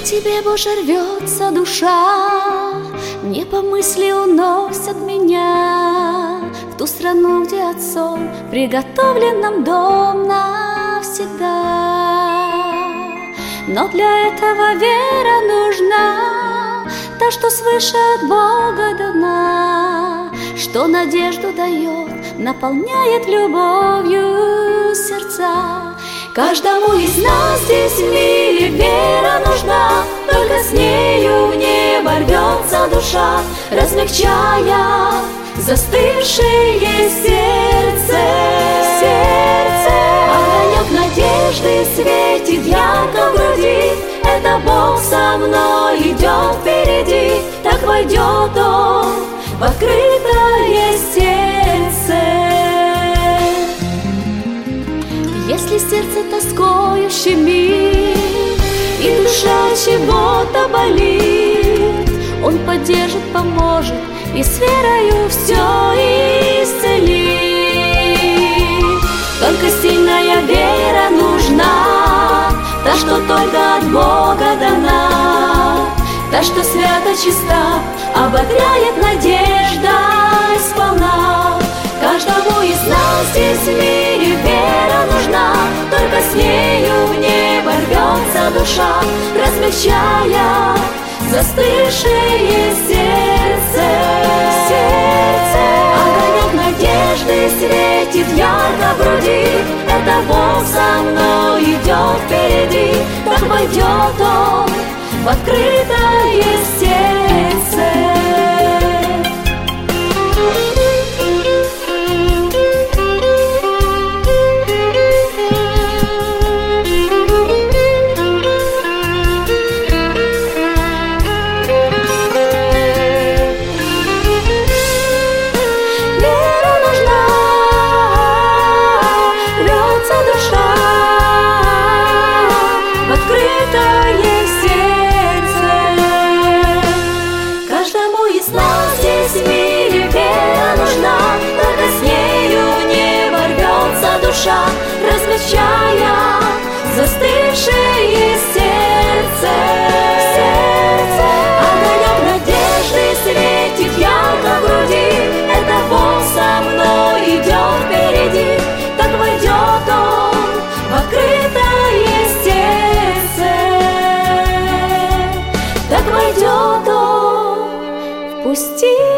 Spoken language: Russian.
к тебе, Боже, рвется душа, не по мысли уносят меня в ту страну, где отцом приготовлен нам дом навсегда. Но для этого вера нужна, та, что свыше от Бога дана, что надежду дает, наполняет любовью сердца. Каждому из нас здесь в мире вера нужна, только с нею в небо рвется душа, размягчая застывшее сердце. Огонек надежды светит ярко в груди, это Бог со мной идет впереди, так войдет Он в открытое сердце. Если сердце тоскою щемит и душа чего-то болит, Он поддержит, поможет и с верою все исцелит. Только сильная вера нужна, та, что только от Бога дана, та, что свято чиста, ободряет надежда сполна. Каждому из нас здесь в мире вера нужна, только с нею в небо рвется душа, размягчая застывшее сердце. Огонек надежды светит ярко в груди, это Бог со мной идет впереди, так войдет Он в открытое сердце. Размягчая застывшее сердце. Огонек надежды светит ярко в груди, это Бог со мной идет впереди, так войдет Он в открытое сердце. Так войдет Он, впусти